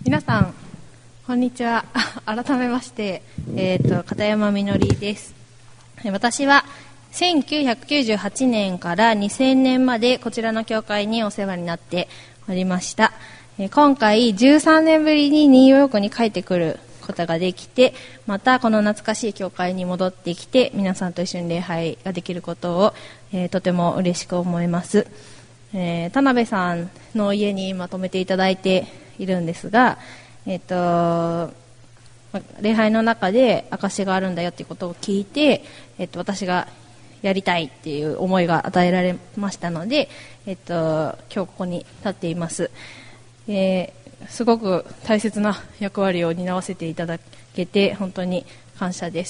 皆さんこんにちは。改めまして片山みのりです。私は1998年から2000年までこちらの教会にお世話になっておりました。今回13年ぶりにニューヨークに帰ってくることができて、またこの懐かしい教会に戻ってきて皆さんと一緒に礼拝ができることを、とても嬉しく思います。田辺さんの家にまとめていただいているんですが、礼拝の中で証があるんだよということを聞いて、私がやりたいっていう思いが与えられましたので、今日ここに立っています。すごく大切な役割を担わせていただけて本当に感謝です。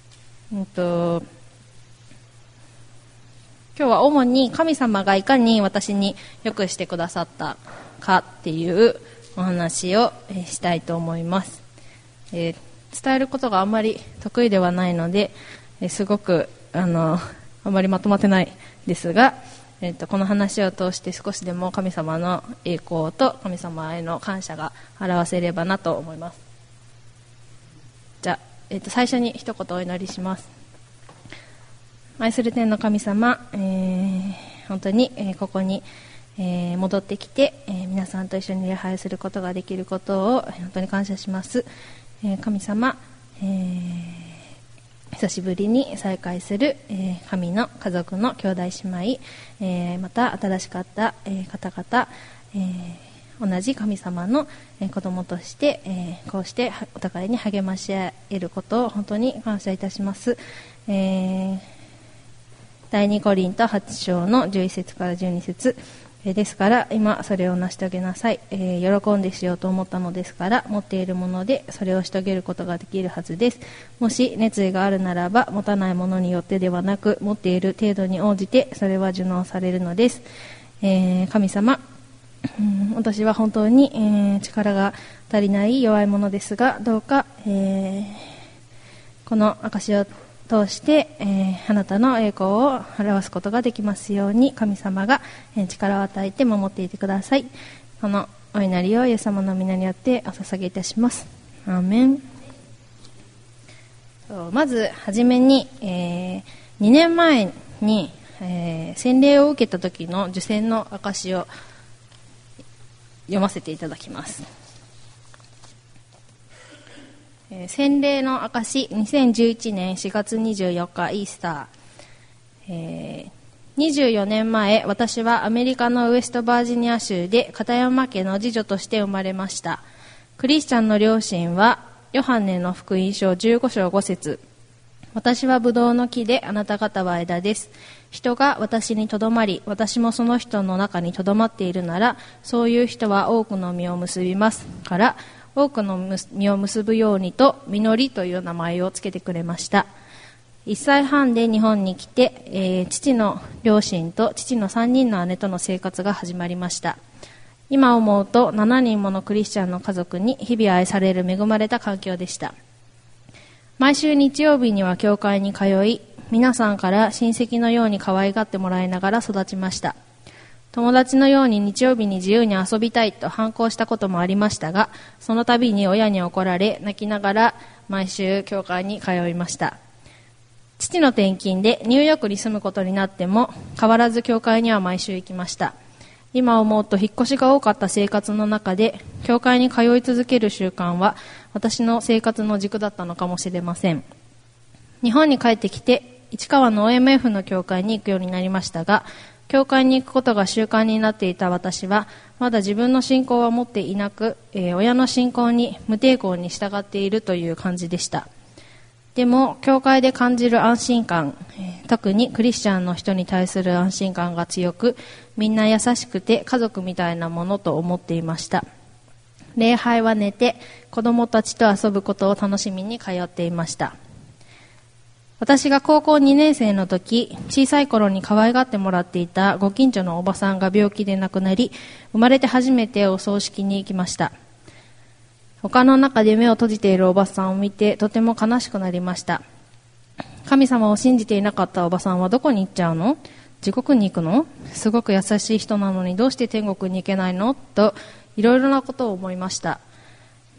今日は主に神様がいかに私に良くしてくださったかっていうお話をしたいと思います。伝えることがあんまり得意ではないので、すごくあまりまとまってないですが、この話を通して少しでも神様の栄光と神様への感謝が表せればなと思います。じゃあ、最初に一言お祈りします。愛する天の神様、本当に、ここに、戻ってきて、皆さんと一緒に礼拝することができることを本当に感謝します。神様、久しぶりに再会する、神の家族の兄弟姉妹、また新しかった、方々、同じ神様の、子供として、こうしてお互いに励まし合えることを本当に感謝いたします。第2コリント8章の11節から12節ですから今それを成し遂げなさい、喜んでしようと思ったのですから持っているものでそれを成し遂げることができるはずです。もし熱意があるならば持たないものによってではなく持っている程度に応じてそれは受納されるのです。神様、私は本当に、力が足りない弱いものですがどうか、この証を通して、あなたの栄光を表すことができますように神様が、力を与えて守っていてください。このお祈りをイエス様の皆によってお捧げいたします。アーメン。まずはじめに、2年前に、洗礼を受けた時の受洗の証を読ませていただきます。洗礼の証、2011年4月24日イースター、24年前私はアメリカのウエストバージニア州で片山家の次女として生まれました。クリスチャンの両親はヨハネの福音書15章5節、私はブドウの木であなた方は枝です。人が私にとどまり私もその人の中にとどまっているならそういう人は多くの実を結びますから多くの実を結ぶようにと実りという名前をつけてくれました。1歳半で日本に来て、父の両親と父の3人の姉との生活が始まりました。今思うと7人ものクリスチャンの家族に日々愛される恵まれた環境でした。毎週日曜日には教会に通い皆さんから親戚のように可愛がってもらいながら育ちました。友達のように日曜日に自由に遊びたいと反抗したこともありましたが、その度に親に怒られ泣きながら毎週教会に通いました。父の転勤でニューヨークに住むことになっても変わらず教会には毎週行きました。今思うと引っ越しが多かった生活の中で教会に通い続ける習慣は私の生活の軸だったのかもしれません。日本に帰ってきて市川の OMF の教会に行くようになりましたが、教会に行くことが習慣になっていた私はまだ自分の信仰は持っていなく、親の信仰に無抵抗に従っているという感じでした。でも教会で感じる安心感、特にクリスチャンの人に対する安心感が強く、みんな優しくて家族みたいなものと思っていました。礼拝は寝て子供たちと遊ぶことを楽しみに通っていました。私が高校2年生の時、小さい頃に可愛がってもらっていたご近所のおばさんが病気で亡くなり、生まれて初めてお葬式に行きました。他の中で目を閉じているおばさんを見てとても悲しくなりました。神様を信じていなかったおばさんはどこに行っちゃうの？地獄に行くの？すごく優しい人なのにどうして天国に行けないの？といろいろなことを思いました。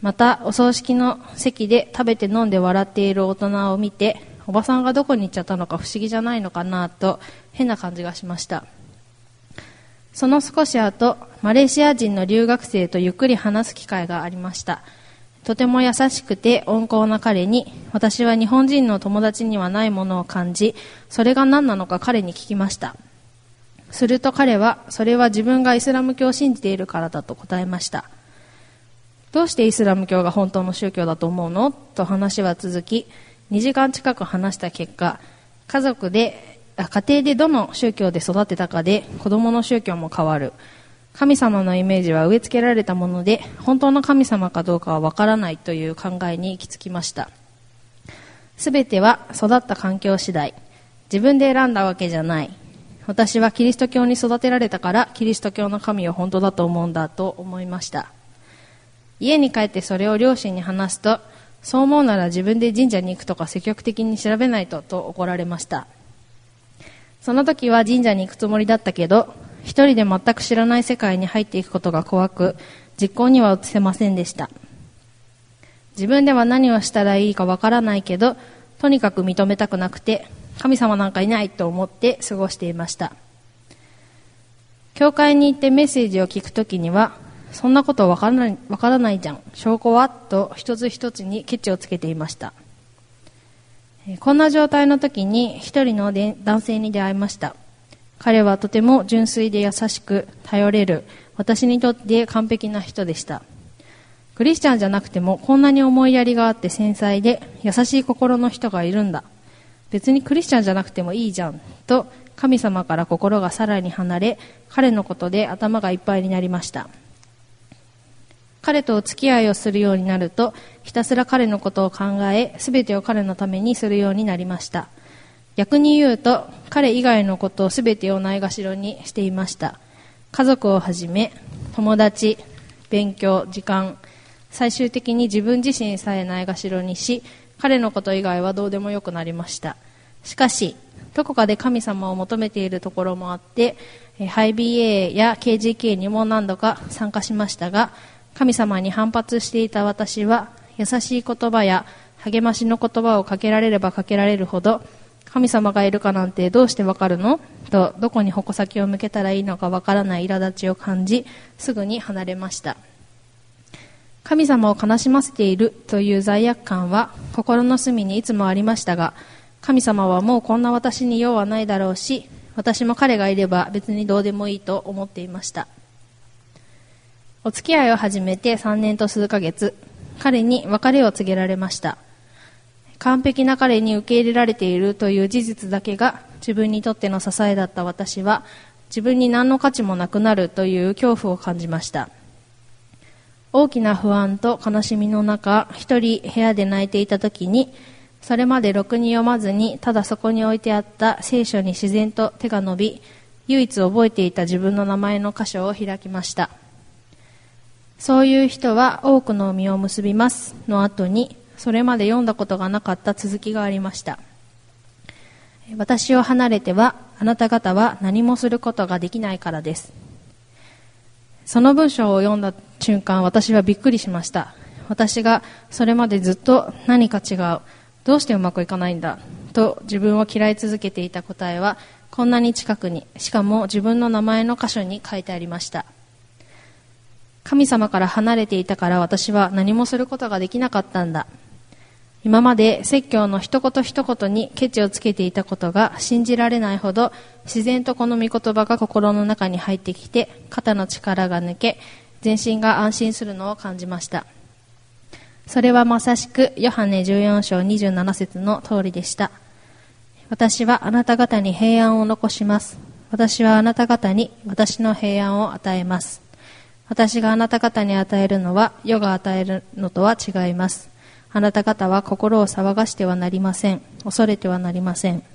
またお葬式の席で食べて飲んで笑っている大人を見て、おばさんがどこに行っちゃったのか不思議じゃないのかなと変な感じがしました。その少し後、マレーシア人の留学生とゆっくり話す機会がありました。とても優しくて温厚な彼に、私は日本人の友達にはないものを感じ、それが何なのか彼に聞きました。すると彼は、それは自分がイスラム教を信じているからだと答えました。どうしてイスラム教が本当の宗教だと思うの？と話は続き、2時間近く話した結果、家庭でどの宗教で育ってたかで子供の宗教も変わる。神様のイメージは植え付けられたもので、本当の神様かどうかはわからないという考えに行き着きました。すべては育った環境次第。自分で選んだわけじゃない。私はキリスト教に育てられたからキリスト教の神は本当だと思うんだと思いました。家に帰ってそれを両親に話すと、そう思うなら自分で神社に行くとか積極的に調べないと怒られました。その時は神社に行くつもりだったけど、一人で全く知らない世界に入っていくことが怖く、実行には移せませんでした。自分では何をしたらいいかわからないけど、とにかく認めたくなくて、神様なんかいないと思って過ごしていました。教会に行ってメッセージを聞くときには、そんなことわからないじゃん、証拠はと一つ一つにケチをつけていました。こんな状態の時に一人の男性に出会いました。彼はとても純粋で優しく頼れる、私にとって完璧な人でした。クリスチャンじゃなくてもこんなに思いやりがあって繊細で優しい心の人がいるんだ。別にクリスチャンじゃなくてもいいじゃんと、神様から心がさらに離れ、彼のことで頭がいっぱいになりました。彼とお付き合いをするようになると、ひたすら彼のことを考え、すべてを彼のためにするようになりました。逆に言うと、彼以外のことをすべてをないがしろにしていました。家族をはじめ、友達、勉強、時間、最終的に自分自身さえないがしろにし、彼のこと以外はどうでもよくなりました。しかし、どこかで神様を求めているところもあって、ハイ BA や KGK にも何度か参加しましたが、神様に反発していた私は、優しい言葉や励ましの言葉をかけられればかけられるほど、神様がいるかなんてどうしてわかるの？と、どこに矛先を向けたらいいのかわからない苛立ちを感じ、すぐに離れました。神様を悲しませているという罪悪感は心の隅にいつもありましたが、神様はもうこんな私に用はないだろうし、私も彼がいれば別にどうでもいいと思っていました。お付き合いを始めて3年と数ヶ月、彼に別れを告げられました。完璧な彼に受け入れられているという事実だけが自分にとっての支えだった私は、自分に何の価値もなくなるという恐怖を感じました。大きな不安と悲しみの中、一人部屋で泣いていた時に、それまでろくに読まずにただそこに置いてあった聖書に自然と手が伸び、唯一覚えていた自分の名前の箇所を開きました。そういう人は多くの実を結びますの後に、それまで読んだことがなかった続きがありました。私を離れてはあなた方は何もすることができないからです。その文章を読んだ瞬間、私はびっくりしました。私がそれまでずっと何か違う、どうしてうまくいかないんだと自分を嫌い続けていた答えはこんなに近くに、しかも自分の名前の箇所に書いてありました。神様から離れていたから私は何もすることができなかったんだ。今まで説教の一言一言にケチをつけていたことが信じられないほど、自然とこの御言葉が心の中に入ってきて、肩の力が抜け、全身が安心するのを感じました。それはまさしくヨハネ14章27節の通りでした。私はあなた方に平安を残します。私はあなた方に私の平安を与えます。私があなた方に与えるのは世が与えるのとは違います。あなた方は心を騒がしてはなりません。恐れてはなりません。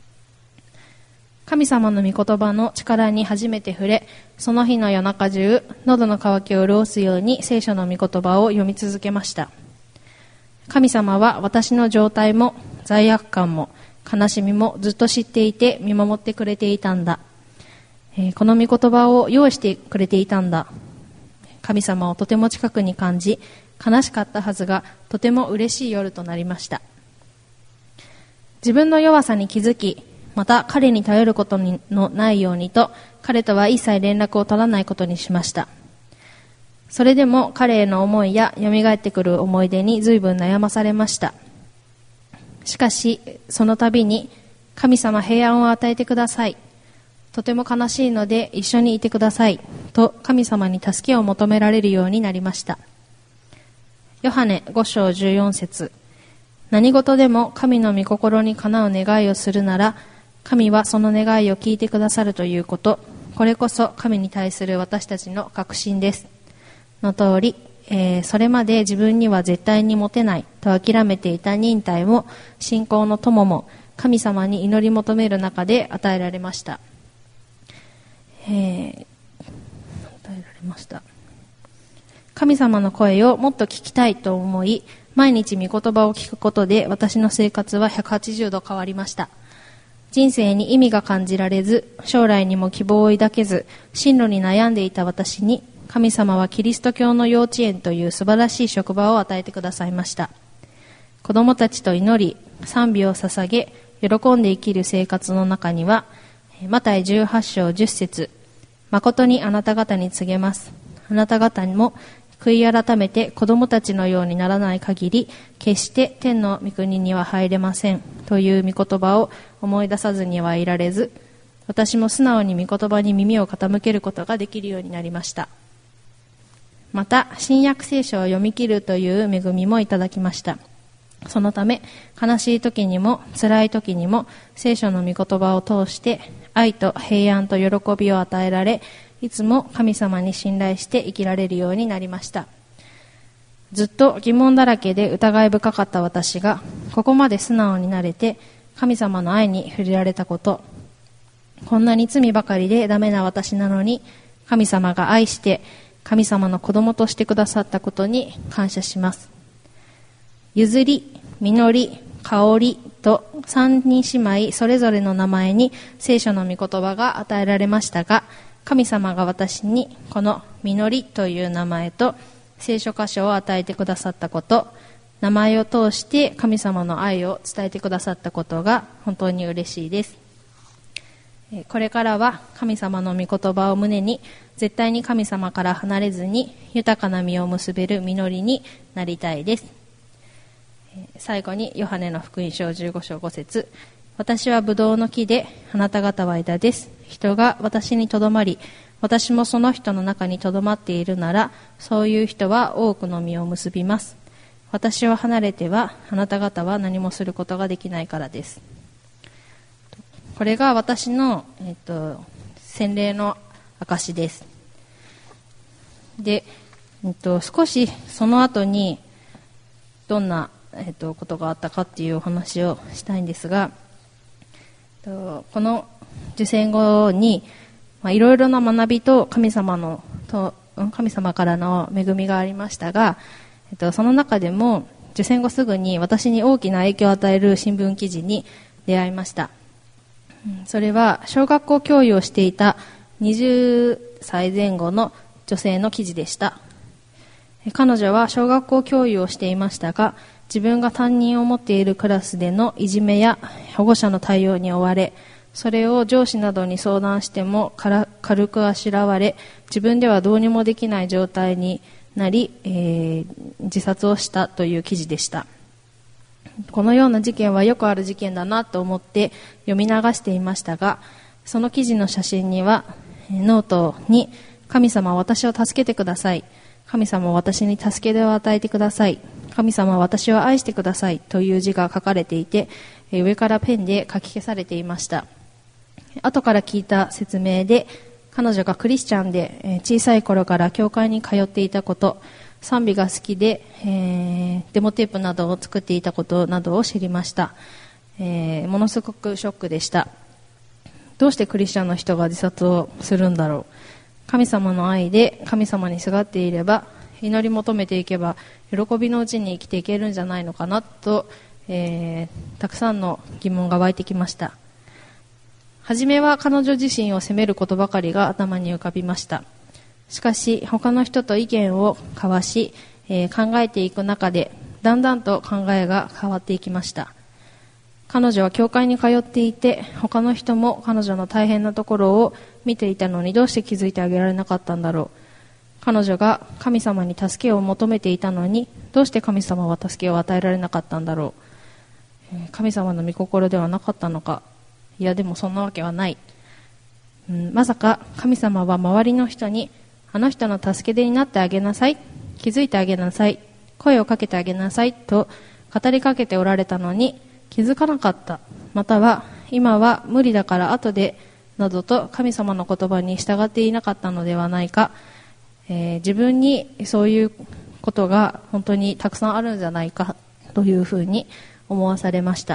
神様の御言葉の力に初めて触れ、その日の夜中中、喉の渇きを潤すように聖書の御言葉を読み続けました。神様は私の状態も罪悪感も悲しみもずっと知っていて見守ってくれていたんだ。この御言葉を用意してくれていたんだ。神様をとても近くに感じ、 悲しかったはずが、とても嬉しい夜となりました。自分の弱さに気づき、また彼に頼ることのないようにと、彼とは一切連絡を取らないことにしました。それでも彼への思いや蘇ってくる思い出に随分悩まされました。しかし、その度に、神様平安を与えてください。とても悲しいので一緒にいてください。と神様に助けを求められるようになりました。ヨハネ5章14節。何事でも神の御心にかなう願いをするなら、神はその願いを聞いてくださるということ、これこそ神に対する私たちの確信です。の通り、それまで自分には絶対に持てないと諦めていた忍耐も信仰の友も神様に祈り求める中で与えられました。神様の声をもっと聞きたいと思い、毎日御言葉を聞くことで私の生活は180度変わりました。人生に意味が感じられず、将来にも希望を抱けず、進路に悩んでいた私に、神様はキリスト教の幼稚園という素晴らしい職場を与えてくださいました。子供たちと祈り、賛美を捧げ、喜んで生きる生活の中には、マタイ18章10節、誠にあなた方に告げます。あなた方にも悔い改めて子供たちのようにならない限り、決して天の御国には入れません。という御言葉を思い出さずにはいられず、私も素直に御言葉に耳を傾けることができるようになりました。また、新約聖書を読み切るという恵みもいただきました。そのため、悲しい時にも辛い時にも聖書の御言葉を通して愛と平安と喜びを与えられ、いつも神様に信頼して生きられるようになりました。ずっと疑問だらけで疑い深かった私が、ここまで素直になれて神様の愛に触れられたこと、こんなに罪ばかりでダメな私なのに、神様が愛して神様の子供としてくださったことに感謝します。譲り、実り、香りと三人姉妹それぞれの名前に聖書の御言葉が与えられましたが、神様が私にこの実りという名前と聖書箇所を与えてくださったこと、名前を通して神様の愛を伝えてくださったことが本当に嬉しいです。これからは神様の御言葉を胸に、絶対に神様から離れずに豊かな実を結べる実りになりたいです。最後にヨハネの福音書15章5節、私はブドウの木で、あなた方は枝です。人が私にとどまり、私もその人の中にとどまっているなら、そういう人は多くの実を結びます。私を離れては、あなた方は何もすることができないからです。これが私の、洗礼の証です。で、少しその後にどんなことがあったかっていうお話をしたいんですが、この受洗後にいろいろな学びと神様からの恵みがありましたが、その中でも受洗後すぐに私に大きな影響を与える新聞記事に出会いました。それは小学校教諭をしていた20歳前後の女性の記事でした。彼女は小学校教諭をしていましたが、自分が担任を持っているクラスでのいじめや保護者の対応に追われ、それを上司などに相談しても軽くあしらわれ、自分ではどうにもできない状態になり、自殺をしたという記事でした。このような事件はよくある事件だなと思って読み流していましたが、その記事の写真にはノートに、神様は私を助けてください、神様は私に助け手を与えてください、神様は私を愛してくださいという字が書かれていて、上からペンで書き消されていました。後から聞いた説明で、彼女がクリスチャンで小さい頃から教会に通っていたこと、賛美が好きで、デモテープなどを作っていたことなどを知りました。ものすごくショックでした。どうしてクリスチャンの人が自殺をするんだろう。神様の愛で神様にすがっていれば、祈り求めていけば喜びのうちに生きていけるんじゃないのかなと、たくさんの疑問が湧いてきました。はじめは彼女自身を責めることばかりが頭に浮かびました。しかし他の人と意見を交わし、 考えていく中でだんだんと考えが変わっていきました。彼女は教会に通っていて、他の人も彼女の大変なところを見ていたのにどうして気づいてあげられなかったんだろう。彼女が神様に助けを求めていたのにどうして神様は助けを与えられなかったんだろう。神様の御心ではなかったのか。いやでもそんなわけはない。まさか神様は周りの人にあの人の助け手になってあげなさい、気づいてあげなさい、声をかけてあげなさいと語りかけておられたのに気づかなかった、または今は無理だから後でなどと神様の言葉に従っていなかったのではないか、自分にそういうことが本当にたくさんあるんじゃないかというふうに思わされました。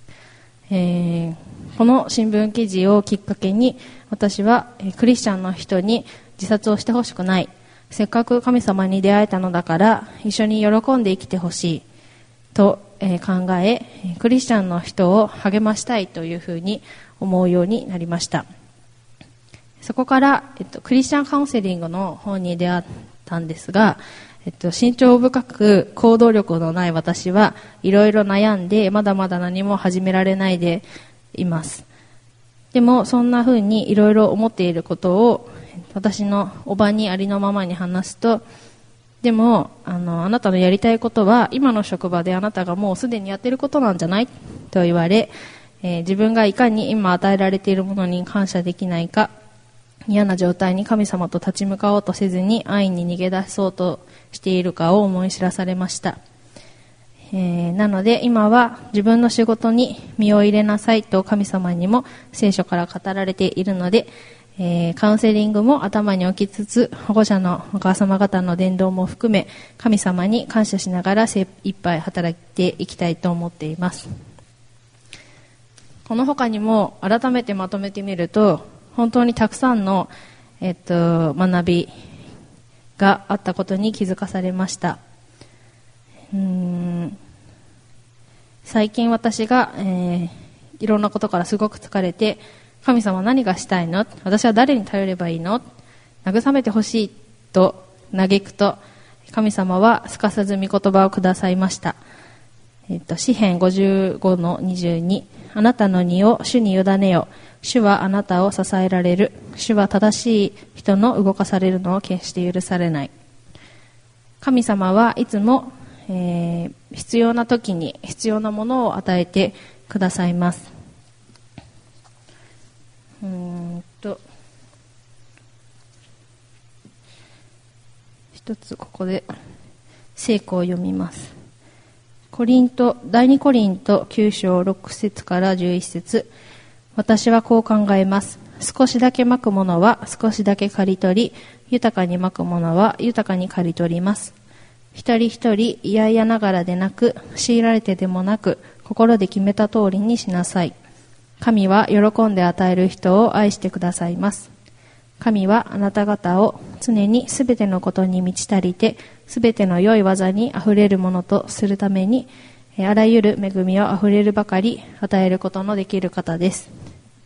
この新聞記事をきっかけに私はクリスチャンの人に自殺をしてほしくない、せっかく神様に出会えたのだから一緒に喜んで生きてほしいと考え、クリスチャンの人を励ましたいというふうに思うようになりました。そこから、クリスチャンカウンセリングの方に出会ったんですが、慎重深く行動力のない私はいろいろ悩んでまだまだ何も始められないでいます。でもそんな風にいろいろ思っていることを私のおばにありのままに話すと、でもあなたのやりたいことは今の職場であなたがもうすでにやっていることなんじゃないと言われ、自分がいかに今与えられているものに感謝できないか、嫌な状態に神様と立ち向かおうとせずに安易に逃げ出そうとしているかを思い知らされました。なので今は自分の仕事に身を入れなさいと神様にも聖書から語られているので、カウンセリングも頭に置きつつ保護者のお母様方の伝道も含め神様に感謝しながら精一杯働いていきたいと思っています。この他にも改めてまとめてみると本当にたくさんの、学びがあったことに気づかされました。最近私が、いろんなことからすごく疲れて、神様何がしたいの？私は誰に頼ればいいの？慰めてほしいと嘆くと、神様はすかさず御言葉をくださいました。詩編55の22、あなたの荷を主に委ねよ。主はあなたを支えられる。主は正しい人の動かされるのを決して許されない。神様はいつも、必要な時に必要なものを与えてくださいます。一つここで聖句を読みます。第2コリント9章6節から11節、私はこう考えます。少しだけまくものは少しだけ刈り取り、豊かにまくものは豊かに刈り取ります。一人一人嫌々ながらでなく、強いられてでもなく、心で決めた通りにしなさい。神は喜んで与える人を愛してくださいます。神はあなた方を常にすべてのことに満ち足りて、すべての良い技にあふれるものとするために、あらゆる恵みをあふれるばかり与えることのできる方です。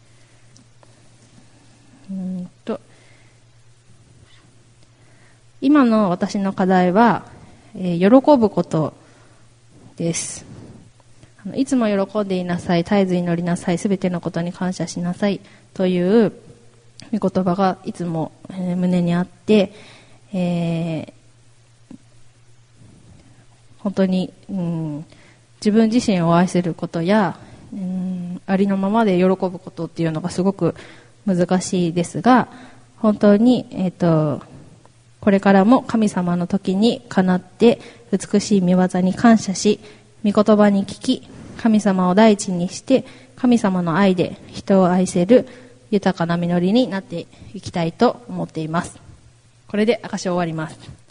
今の私の課題は、喜ぶことです。いつも喜んでいなさい、絶えず祈りなさい、すべてのことに感謝しなさいという御言葉がいつも胸にあって、本当に、自分自身を愛することや、ありのままで喜ぶことっていうのがすごく難しいですが、本当に、これからも神様の時にかなって美しい御業に感謝し、御言葉に聞き、神様を第一にして神様の愛で人を愛せる豊かな実りになっていきたいと思っています。これで証し終わります。